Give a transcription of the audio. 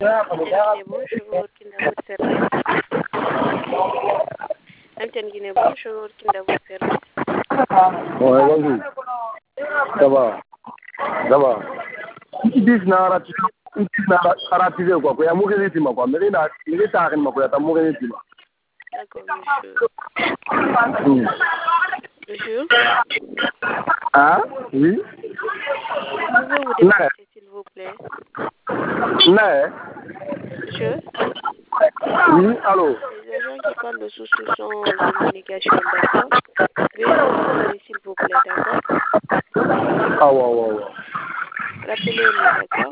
bonjour, Kinda vous service. Antenne Guinée, bonjour, Kinda vous service. Ouais, bonjour. Ça va. Ça va. This narrative quoi. Ko ya mugeni tima quoi. Mais là, il est tard ma ko ya ta mugeni tima. D'accord, monsieur. Monsieur. Ah, oui. Pouvez-vous vous déplacer, s'il vous plaît? Non. Monsieur. Oui, allô. Les agents qui parlent de sous-soupçon en communication, d'accord? Veuillez vous isoler, s'il vous plaît, d'accord? Ah, ouais. Rappelez-nous, d'accord?